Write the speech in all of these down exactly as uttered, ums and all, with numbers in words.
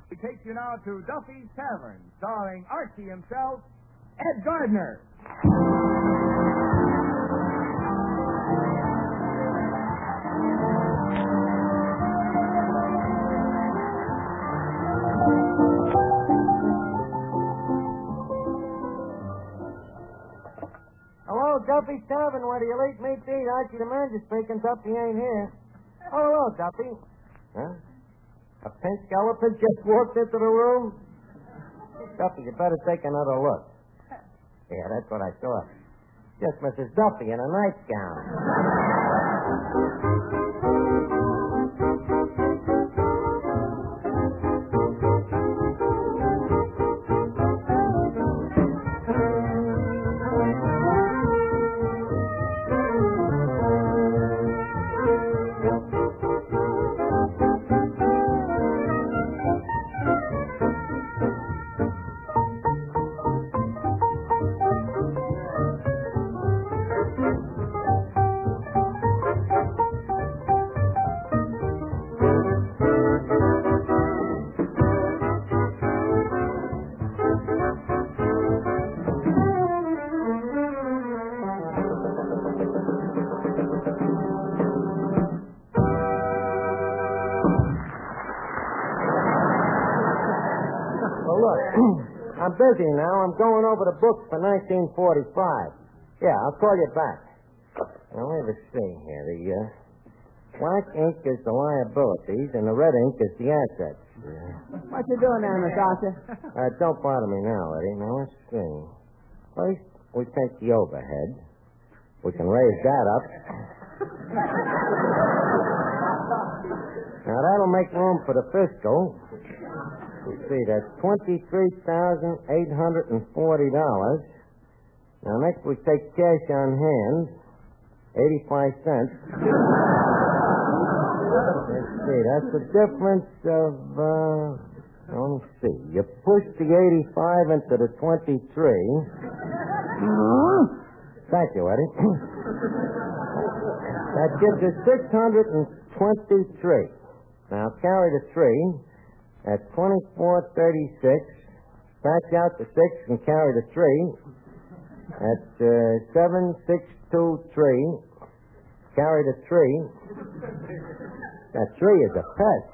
We take you now to Duffy's Tavern, starring Archie himself, Ed Gardner. Hello, Duffy's Tavern. Where do you late meet eat? Archie the manager speaking. Duffy ain't here. Oh, hello, Duffy. Huh? A pink elephant just walked into the room? Duffy, you better take another look. Yeah, that's what I thought. Just Missus Duffy in a nightgown. I'm busy now. I'm going over the books for nineteen forty-five. Yeah, I'll call you back. Now, let me see here. The uh, black ink is the liabilities, and the red ink is the assets. Yeah. What you doing there, Miss Archer? Uh, don't bother me now, Eddie. Now, let's see. First, we take the overhead. We can raise that up. Now, that'll make room for the fiscal. You see, that's twenty-three thousand eight hundred forty dollars. Now, next we take cash on hand, eighty-five cents. Let's see, that's the difference of, uh, let me see. You push the eighty-five into the twenty-three. Thank you, Eddie. That gives you six hundred twenty-three. Now, carry the three. At twenty-four thirty-six, scratch out the six and carry the three. At uh, seven six two three, carry the three. That three is a pest.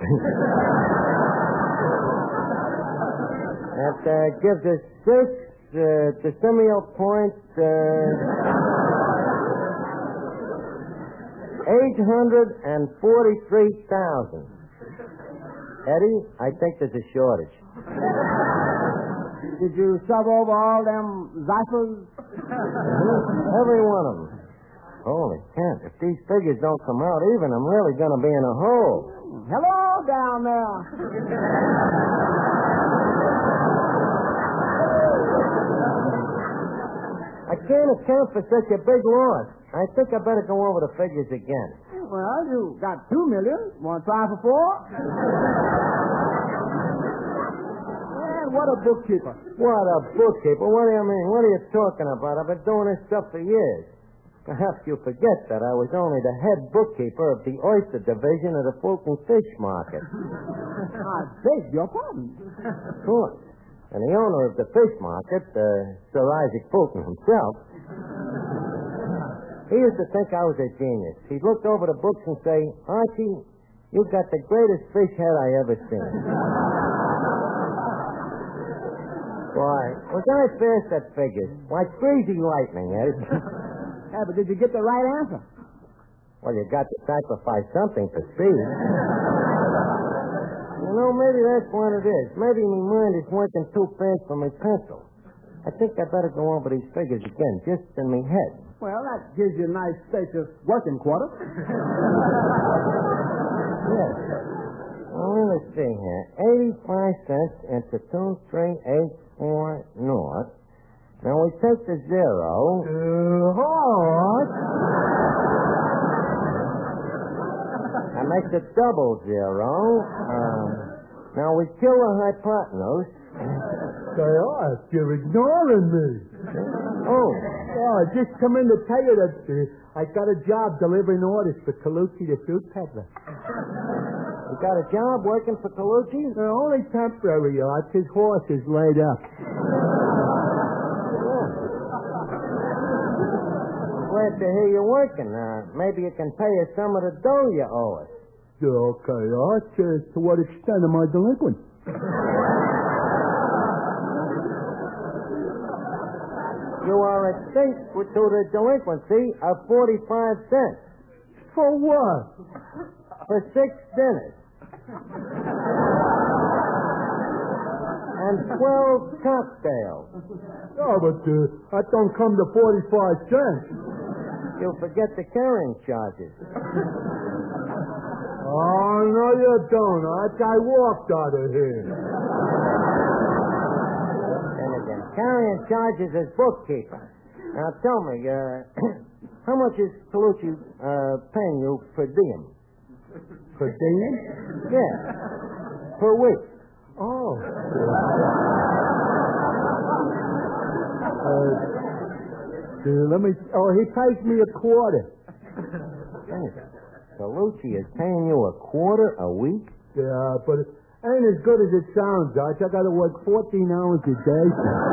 That uh, gives us six uh, decimal point uh, eight hundred and forty-three thousand. Eddie, I think there's a shortage. Did you sub over all them ciphers? Every one of them. Holy Kent, if these figures don't come out even, I'm really going to be in a hole. Hello down there. I can't account for such a big loss. I think I better go over the figures again. Well, you got two million. Want to try for four? Man, what a bookkeeper. What a bookkeeper? What do you mean? What are you talking about? I've been doing this stuff for years. Perhaps you forget that I was only the head bookkeeper of the oyster division of the Fulton Fish Market. I beg your pardon. Of course. And the owner of the fish market, uh, Sir Isaac Fulton himself, he used to think I was a genius. He'd look over the books and say, Archie, you've got the greatest fish head I ever seen. Why, was I fast at figures? Like crazy lightning, Ed. Yeah, but did you get the right answer? Well, you got to sacrifice something for speed. You know, maybe that's what it is. Maybe my mind is working too fast for my pencil. I think I better go over these figures again, just in my head. Well, that gives you a nice spacious working quarter. Yes. Well, let's see here. eighty-five cents into two three eight four north. Now we take the zero. Uh, hot. That makes it double zero. Uh, now we kill the hypotenuse. Say, Art, you're ignoring me. Oh. Oh, I just come in to tell you that uh, I got a job delivering orders for Colucci, the fruit peddler. You got a job working for Colucci? Uh, only temporary, Art. His horse is laid up. I'm glad to hear you're working. Uh, maybe you can pay us some of the dough you owe us. Yeah, okay, Art. Uh, to what extent am I delinquent? You are extinct to the delinquency of forty-five cents. For what? For six dinners. And twelve cocktails. Oh, but uh, that don't come to forty-five cents. You'll forget the carrying charges. Oh, no, you don't, Art. I walked out of here. And again, carrying charges as bookkeeper. Now tell me, uh, how much is Colucci uh, paying you per diem? Per diem? Yeah, per week. Oh. Uh, uh, let me. Oh, he pays me a quarter. Colucci is paying you a quarter a week? Yeah, but it ain't as good as it sounds, Arch. I got to work fourteen hours a day.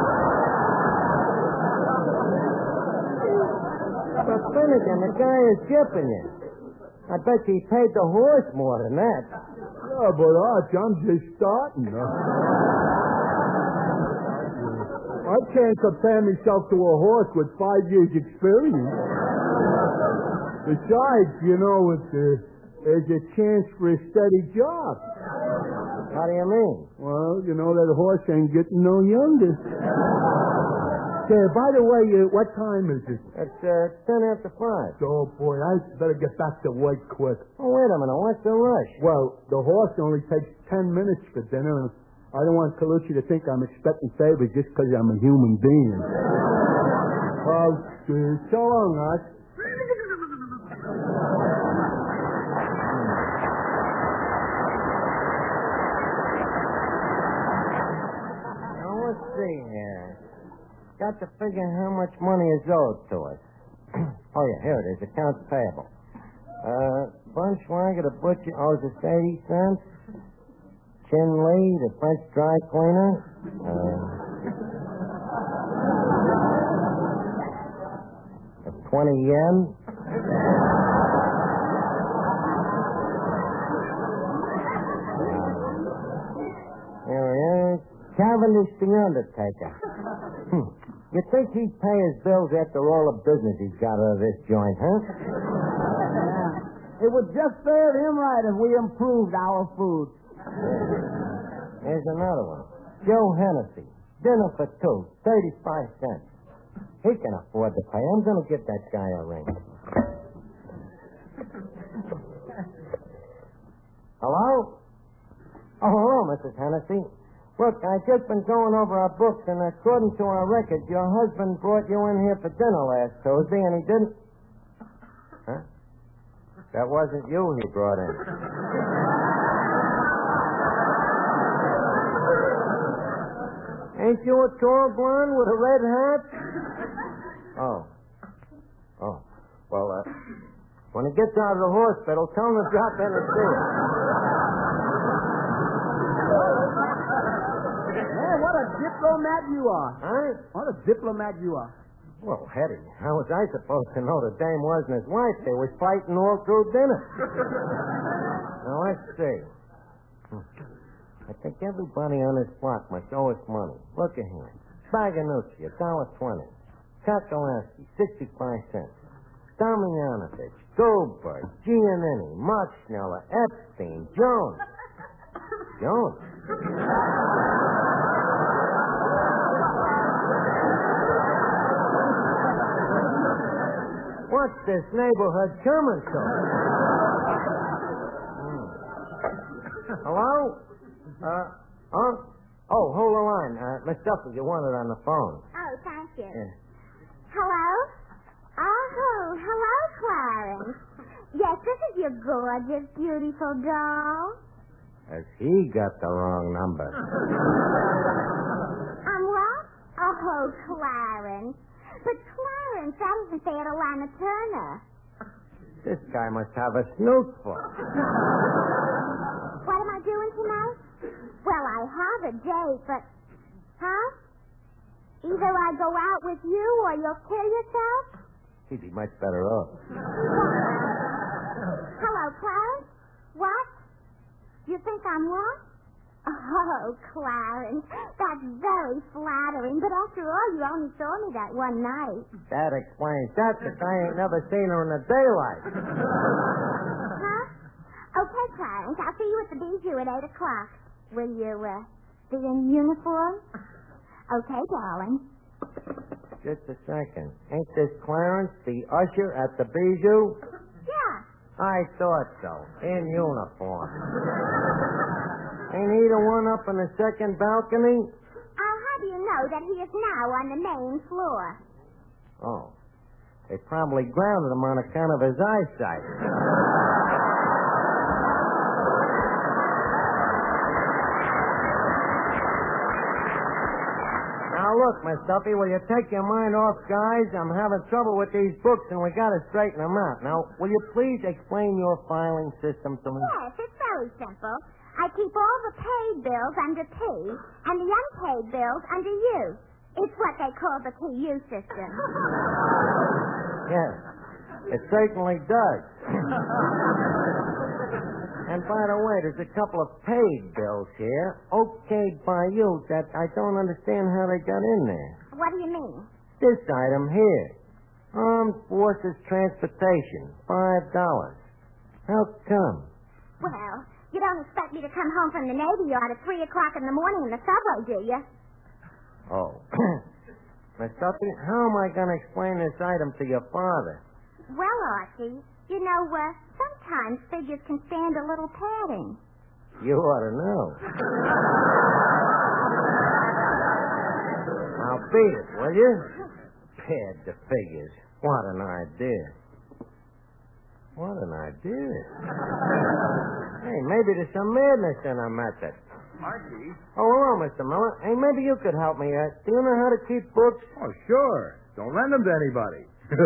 But Finnegan, the guy is jipping you. I bet he paid the horse more than that. Yeah, but Arch, I'm just starting. Uh, I can't compare myself to a horse with five years' experience. Besides, you know, it's, uh, there's a chance for a steady job. How do you mean? Well, you know, that horse ain't getting no younger. Say, by the way, uh, what time is it? It's uh, ten after five. Oh, boy, I better get back to work quick. Oh, wait a minute. What's the rush? Well, the horse only takes ten minutes for dinner, and I don't want Colucci to think I'm expecting favors just because I'm a human being. Well, uh, so long, Art. Now, let's see here. Got to figure how much money is owed to us. Oh, yeah, here it is. Accounts payable. Uh, Bunchwager, the butcher, owes us eighty cents. Chin Lee, the French dry cleaner. Uh, twenty yen. Here he is. Cavendish, the undertaker. Hmm. You think he'd pay his bills after all the business he's got out of this joint, huh? It would just serve him right if we improved our food. Here's another one. Joe Hennessy. Dinner for two. thirty-five cents. He can afford to pay. I'm going to give that guy a ring. Hello? Oh, hello, Missus Hennessy. Look, I've just been going over our books, and according to our records, your husband brought you in here for dinner last Tuesday, and he didn't... Huh? That wasn't you he brought in. Ain't you a tall blonde with a red hat? Oh. Oh. Well, uh, when he gets out of the hospital, tell him to drop in and see him. Man, what a diplomat you are. Huh? What a diplomat you are. Well, Hetty, how was I supposed to know the dame wasn't his wife? They was fighting all through dinner. Now, let's see. Hmm. I think everybody on this block must owe us money. Look at here. Spaganucci, a dollar twenty. Kakalaski, sixty-five cents. Damianovich, Goldberg, Giannini, Marchneller, Epstein, Jones. Jones? What's this neighborhood coming to? Hmm. Hello? Uh, huh? Oh, hold the line. Uh, Miss Duffy, you want it on the phone. Oh, thank you. Yeah. Hello? Oh, hello, Clarence. Yes, this is your gorgeous, beautiful doll. Has he got the wrong number? Um, what? Oh, Clarence. But Clarence, that isn't fair to Lana Turner. This guy must have a snoot foot. What am I doing tonight? Well, I have a date, but... Huh? Either I go out with you or you'll kill yourself? He'd be much better off. Hello, Clarence? What? You think I'm what? Oh, Clarence, that's very flattering, but after all, you only saw me that one night. That explains that, because I ain't never seen her in the daylight. Huh? Okay, Clarence, I'll see you at the Bijou at eight o'clock. Will you, uh, be in uniform? Okay, darling. Just a second. Ain't this Clarence, the usher at the Bijou? Yeah. I thought so. In uniform. Ain't he the one up on the second balcony? I'll have you know that he is now on the main floor. Oh. They probably grounded him on account of his eyesight. Now look, Miss Duffy, will you take your mind off, guys? I'm having trouble with these books, and we got to straighten them out. Now, will you please explain your filing system to me? Yes, it's very simple. I keep all the paid bills under P and the unpaid bills under U. It's what they call the P U system. Yes, it certainly does. And by the way, there's a couple of paid bills here, okayed by you, that I don't understand how they got in there. What do you mean? This item here, Armed Forces Transportation, five dollars. How come? Well, you don't expect me to come home from the Navy Yard at three o'clock in the morning in the subway, do you? Oh. Miss Duffy, how am I going to explain this item to your father? Well, Archie, you know, uh, sometimes figures can stand a little padding. You ought to know. Now beat it, will you? Pad the figures. What an idea. What an idea. Hey, maybe there's some madness in our method. Archie? Oh, hello, Mister Miller. Hey, maybe you could help me. Uh, do you know how to keep books? Oh, sure. Don't lend them to anybody.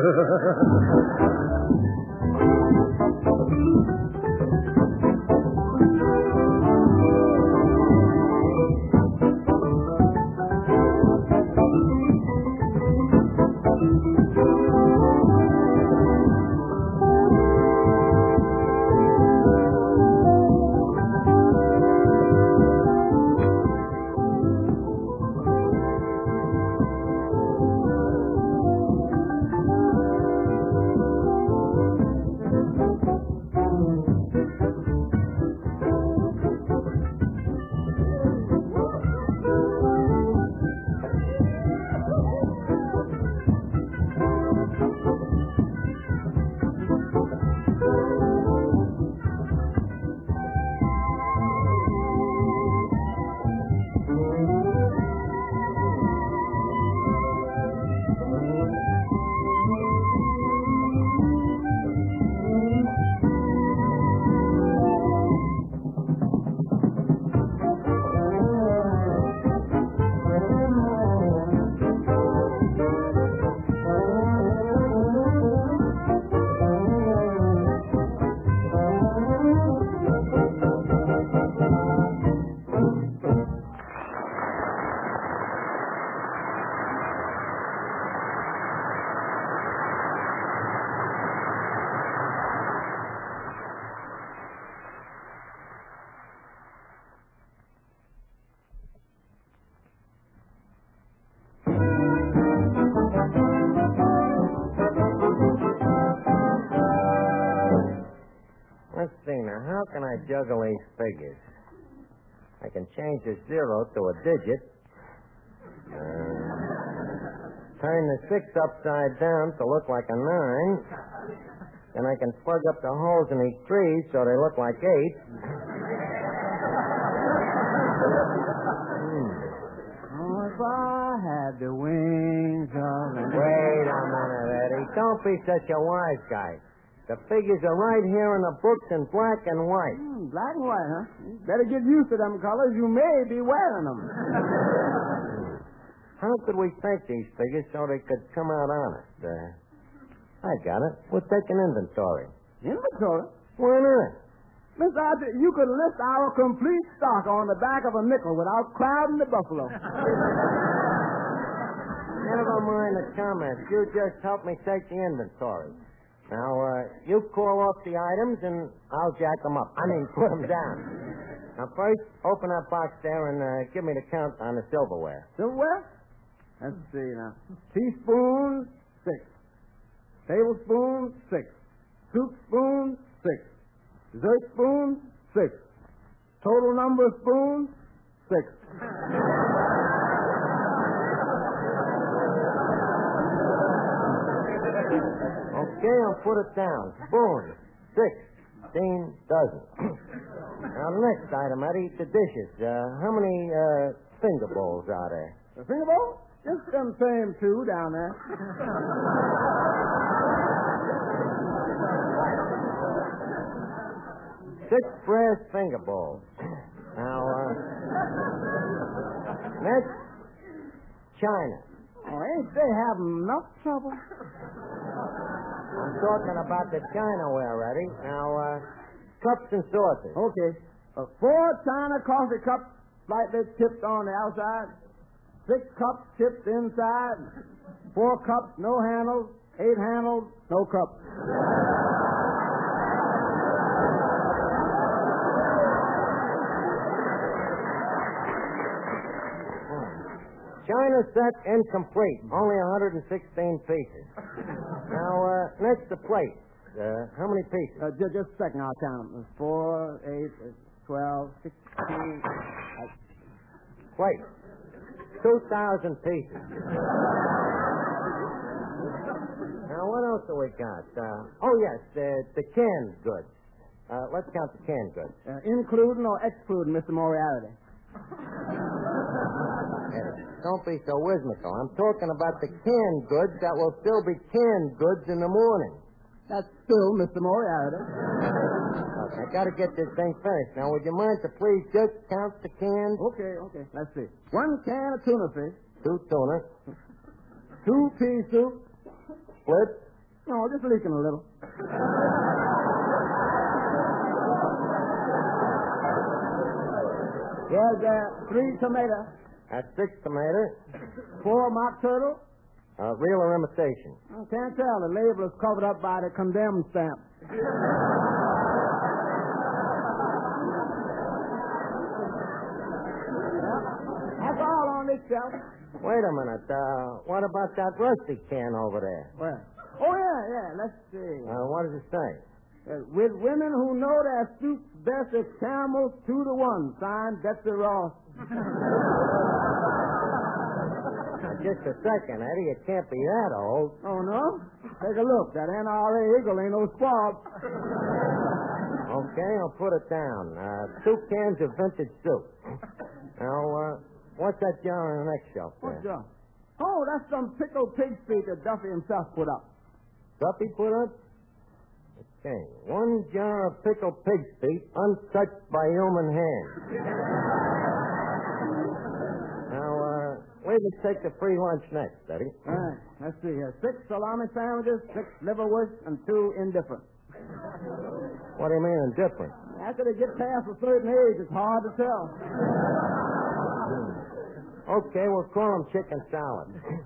Let's see now. How can I juggle these figures? I can change the zero to a digit. Uh, turn the six upside down to look like a nine. Then I can plug up the holes in these threes so they look like eight. Hmm. Oh, if I had the wings of an Wait a minute, Eddie. Don't be such a wise guy. The figures are right here in the books in black and white. Hmm, black and white, huh? You better get used to them colors. You may be wearing them. How could we fake these figures so they could come out honest? Uh, I got it. We'll take an inventory. Inventory? Why not? Mister Archer, you could list our complete stock on the back of a nickel without crowding the buffalo. Never mind the comments. You just help me take the inventory. Now, uh, you call off the items, and I'll jack them up. I mean, put them down. Now, first, open that box there and uh, give me the count on the silverware. Silverware? Let's see now. Teaspoon, six. Tablespoon, six. Soup spoon, six. Dessert spoon, six. Total number of spoons, six. Okay, I'll put it down. Spoon, sixteen dozen. Now, the next item, Eddie, the dishes. Uh, how many uh, finger bowls are there? The finger bowl? Just them same two down there. Six brass finger bowls. Now, uh, next, china. Oh, ain't they having enough trouble? I'm talking about the chinaware, Eddie. Now, uh, cups and saucers. Okay. Uh, four china coffee cups slightly tipped on the outside. Six cups tipped inside. Four cups, no handles. Eight handles, no cups. China set incomplete. Only one hundred sixteen pieces. Now, uh, next the plates. Uh, how many pieces? Uh, just, just a second, I'll count them. Four, eight, twelve, sixteen. Uh, Plates. two thousand pieces. Now, what else do we got? Uh, oh, yes, the, the canned goods. Uh, let's count the canned goods. uh, including or excluding Mister Moriarty? Eddie, don't be so whimsical. I'm talking about the canned goods that will still be canned goods in the morning. That's still Mister Moriarty. Look, I got to get this thing finished. Now, would you mind to please just count the cans? Okay, okay. Let's see. One can of tuna fish. Two tuna. Two pea soup. Split. No, just leaking a little. There's uh, three tomatoes. That's six tomatoes. Four mock turtle. Uh, real or imitation? I can't tell. The label is covered up by the condemned stamp. That's all on this shelf. Wait a minute. Uh, what about that rusty can over there? Where? Oh, yeah, yeah. Let's see. Uh, what does it say? Uh, with women who know their soup best, it's camels two to one. Signed, Betsy Ross. Now, just a second, Eddie. It can't be that old. Oh, no? Take a look. That N R A eagle ain't no squab. Okay, I'll put it down. Uh, two cans of vintage soup. Now, uh, what's that jar on the next shelf there? What's that? Oh, that's some pickled pig's feet that Duffy himself put up. Duffy put up? Okay. One jar of pickled pig's feet untouched by human hand. Now, uh, where does take the free lunch next, Eddie? All right. Let's see here. Six salami sandwiches, six liverwurst, and two indifferent. What do you mean indifferent? After they get past a certain age, it's hard to tell. Okay, we'll call them chicken salad.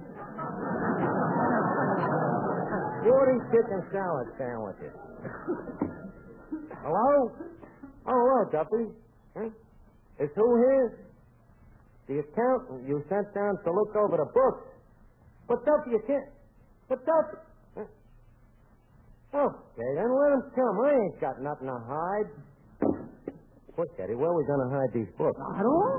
Forty chicken salad sandwiches. Hello? Oh, hello, Duffy. Huh? Is who here? The accountant you sent down to look over the books. But Duffy, you can't. But Duffy. Huh? Okay, then let him come. I ain't got nothing to hide. Quick, Eddie, where are we going to hide these books? I don't know.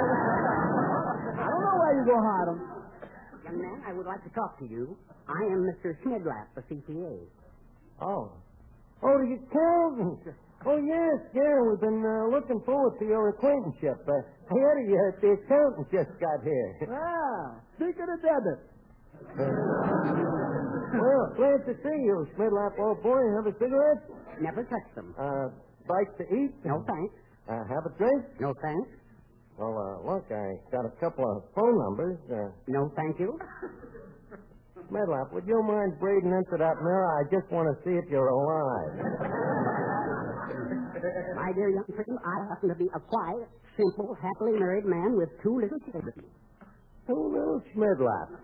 I don't know where you go hide them. Young man, I would like to talk to you. I am Mister Schmidlap, the C P A. Oh. Oh, the accountant. Oh, yes, yeah, we've been uh, looking forward to your acquaintanceship. Uh, hey, Eddie, uh, the accountant just got here. Ah, speak of the debit. Well, glad to see you, Schmidlap, old boy. Have a cigarette? Never touch them. Uh, bite to eat? No thanks. Uh, have a drink? No thanks. Well, uh, look, I got a couple of phone numbers. Uh, No thank you. Schmidlap, would you mind breathing into that mirror? I just want to see if you're alive. My dear young friend, I happen to be a quiet, simple, happily married man with two little children. Two little Schmidlaps.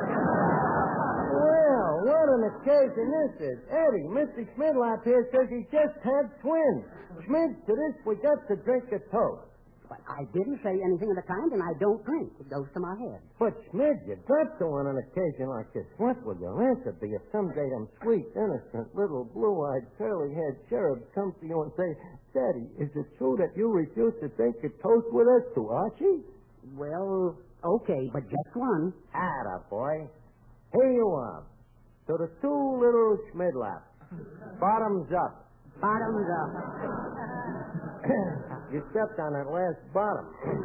Well, what an occasion this is. Eddie, Mister Schmidlap here says he just had twins. Schmid, to this we got to drink a toast. But I didn't say anything of the kind, and I don't drink. It goes to my head. But, Schmid, you got to on an occasion like this. What will your answer be if someday them sweet, innocent, little blue-eyed, curly-haired cherubs come to you and say, Daddy, is it true that you refused to drink a toast with us to Archie? Well, okay, but just one. Atta, boy. Here you are. To the two little Schmidlaps. Bottoms up. Bottoms up. You stepped on that last bottom.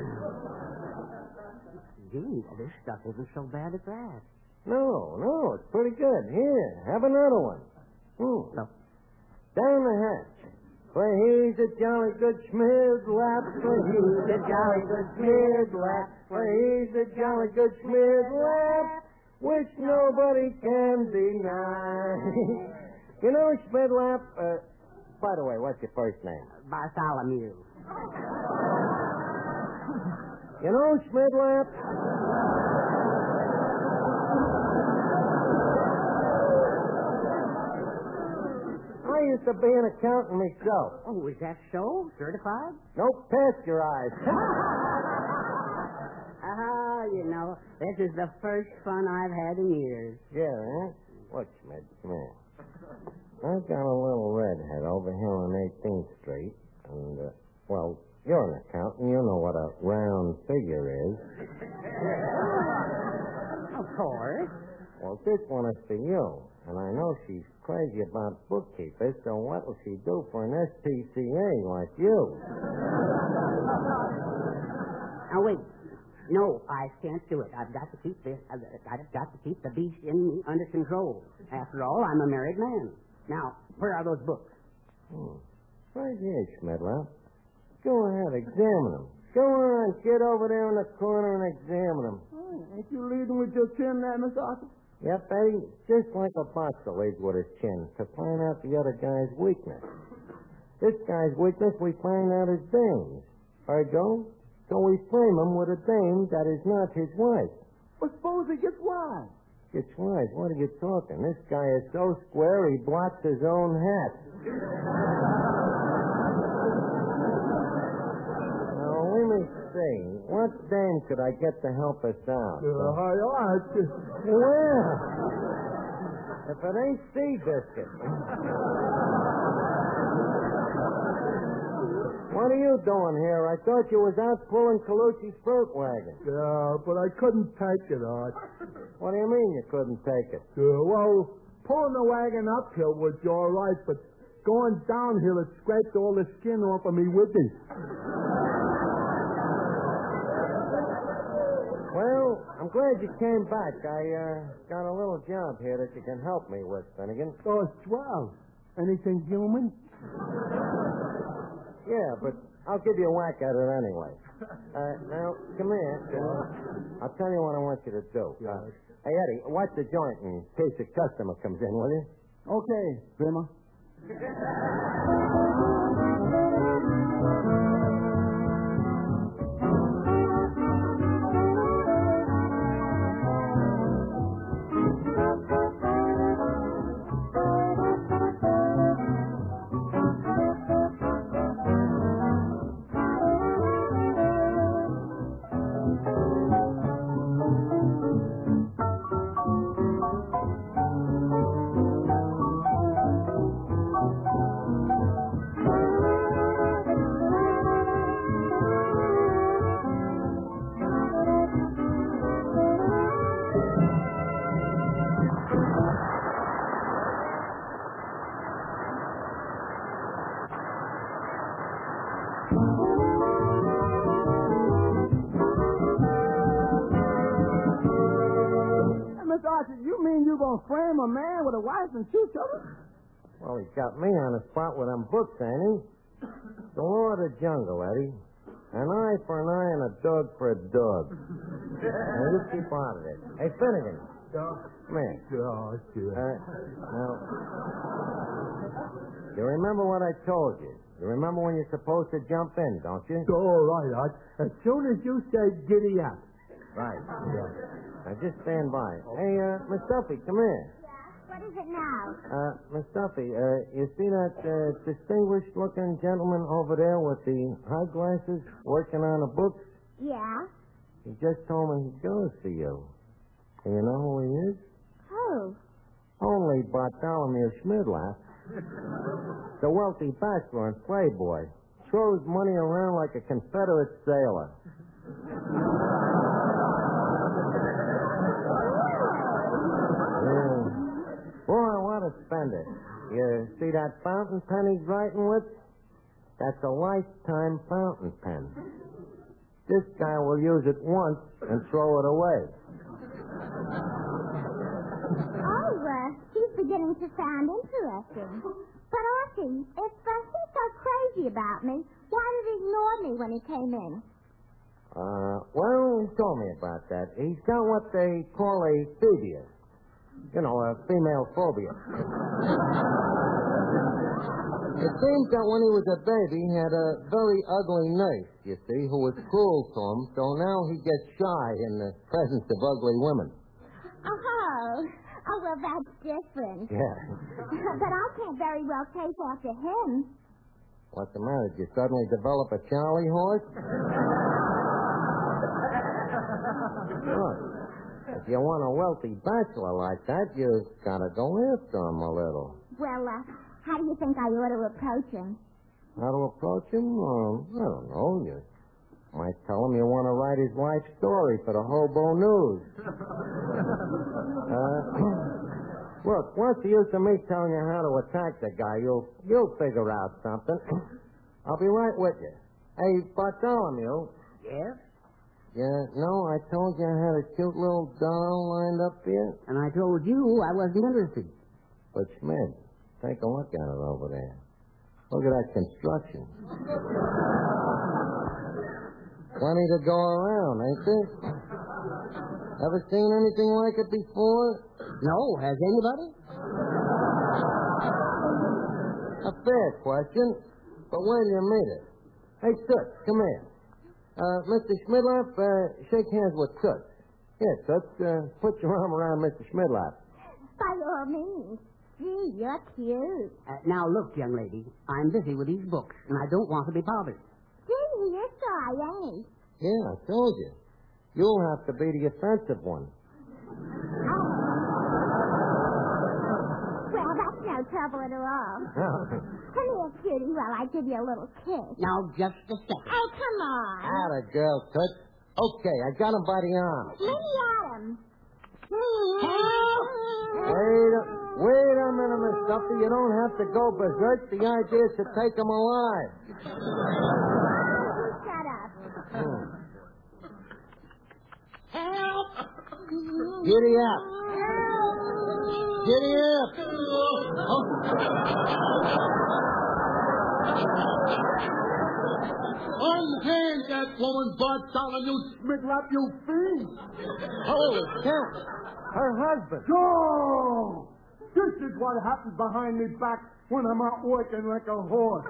Gee, this stuff isn't so bad as that. No, no, it's pretty good. Here, have another one. Hmm. No. Down the hatch. For he's a jolly good Schmidlap. For he's a jolly good Schmidlap. For he's a jolly good Schmidlap, which nobody can deny. You know, Schmidlap, uh, by the way, what's your first name? Bartholomew. You know, Schmidlap? I used to be an accountant myself. Oh, is that so? Certified? Nope, pasteurized. Ah, you know, this is the first fun I've had in years. Yeah, huh? Look, Schmid, come here. I've got a little redhead over here on eighteenth Street, and, uh, well, you're an accountant. You know what a round figure is. Of course. Well, this one is for you, and I know she's crazy about bookkeepers, so what will she do for an S P C A like you? Now, wait. No, I can't do it. I've got to keep this. I've I've got to keep the beast in me under control. After all, I'm a married man. Now, where are those books? Hmm. Right here, Schmidlap. Go ahead, examine them. Go on, get over there in the corner and examine them. Oh, ain't you leading with your chin there, Mister Arthur? Yep, Eddie. Just like a boxer leads with his chin to find out the other guy's weakness. This guy's weakness, we find out his dame's. Ergo, so we frame him with a dame that is not his wife. Well, suppose he gets wise. Gets wise? What are you talking? This guy is so square he blots his own hat. Now, let me see. What dame could I get to help us out? Uh, hi, all right. Well, if it ain't Seabiscuit. What are you doing here? I thought you was out pulling Colucci's fruit wagon. Yeah, but I couldn't take it, Art. What do you mean you couldn't take it? Uh, well, pulling the wagon uphill was all right, but going downhill, it scraped all the skin off of me with it. Well, I'm glad you came back. I uh, got a little job here that you can help me with, Finnegan. Oh, swell. Anything human? Yeah, but I'll give you a whack at it anyway. Uh, now, come here. Uh, I'll tell you what I want you to do. Uh, hey, Eddie, watch the joint in case a customer comes in, will you? Okay, Brimmer. You mean you gonna frame a man with a wife and two children? Well, he got me on the spot with them books, ain't he? The law of the jungle, Eddie. An eye for an eye and a dog for a dog. Now, you keep out of it. Hey, Finnegan. Come here. Oh, sure. Uh, now, you remember what I told you? You remember when you're supposed to jump in, don't you? All right, Art. As soon as you say giddy up. Right. Yeah. Now, just stand by. Hey, uh, Miss Duffy, come here. What is it now? Uh, Miss Duffy, uh, you see that uh, distinguished-looking gentleman over there with the high glasses working on the books? Yeah? He just told me he's going to see you. Do you know who he is? Who? Only Bartholomew Schmidlaff. The wealthy bachelor and playboy. Throws money around like a Confederate sailor. Yeah. Boy, what a spender. You see that fountain pen he's writing with? That's a lifetime fountain pen. This guy will use it once and throw it away. Oh, uh, he's beginning to sound interesting. But, Archie, if uh, he's so crazy about me, why did he ignore me when he came in? Uh, well, he told me about that. He's got what they call a phobia. You know, a female phobia. It seems that when he was a baby, he had a very ugly nurse, you see, who was cruel to him, so now he gets shy in the presence of ugly women. Oh, oh, well, that's different. Yeah. But I can't very well chase after him. What's the matter? Did you suddenly develop a Charlie horse? Look, if you want a wealthy bachelor like that, you've got to go after him a little. Well, uh, how do you think I ought to approach him? How to approach him? Uh, I don't know. You might tell him you want to write his life story for the Hobo News. uh, look, what's the use of me telling you how to attack the guy? You'll you'll figure out something. I'll be right with you. Hey, Bartholomew. Yes? Yeah, no, I told you I had a cute little doll lined up here. And I told you I wasn't interested. But, Schmidt, take a look at it over there. Look at that construction. Plenty to go around, ain't there? Ever seen anything like it before? No, has anybody? A fair question, but where do you meet it? Hey, Toots, come here. Uh, Mister Schmidlaff, uh, shake hands with Toots. Here, Toots, uh, put your arm around Mister Schmidlaff. By all means. Gee, you're cute. Uh, now, look, young lady, I'm busy with these books, and I don't want to be bothered. Gee, you're shy, ain't he? Yeah, I told you. You'll have to be the offensive one. Well, that's no trouble at all. Come here, cutie, while I give you a little kiss. Now, just a second. Oh, come on. Atta girl, Toots. Okay, I got him by the arm. Let me at him. Wait a, wait a minute, Miss Duffy. You don't have to go berserk. The idea is to take him alive. Shut up. Hmm. Giddy up. Giddy up. Unhand that woman, Bartholomew Schmidlaff, you fiend! Holy cat. Her husband. No! This is what happens behind me back when I'm out working like a horse.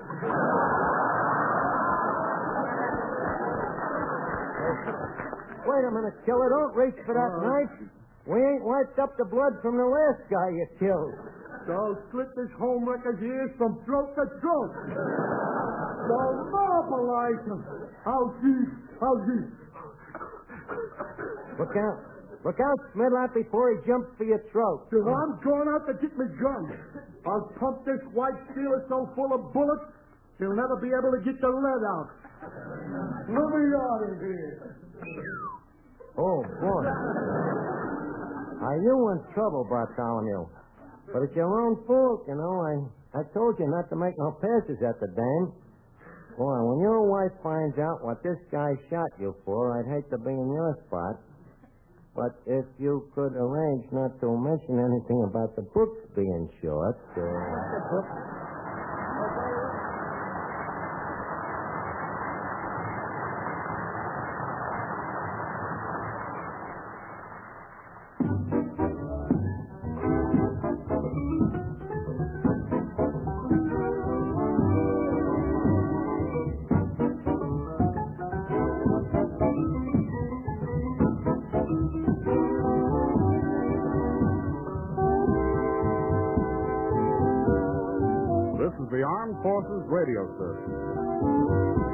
Wait a minute, killer. Don't reach for that Uh, knife. We ain't wiped up the blood from the last guy you killed. So I'll slit this homewrecker's ears from throat to throat. So mobilize him. I'll see. I'll see. Look out. Look out, Schmidlaff, before he jumps for your throat. So I'm going out to get my gun. I'll pump this white sealer so full of bullets, he'll never be able to get the lead out. Let me out of here. Oh, boy. Are you in trouble, Bartholomew? But it's your own fault, you know. I, I told you not to make no passes at the dame. Boy, when your wife finds out what this guy shot you for, I'd hate to be in your spot. But if you could arrange not to mention anything about the books being short... Uh... Forces Radio Service.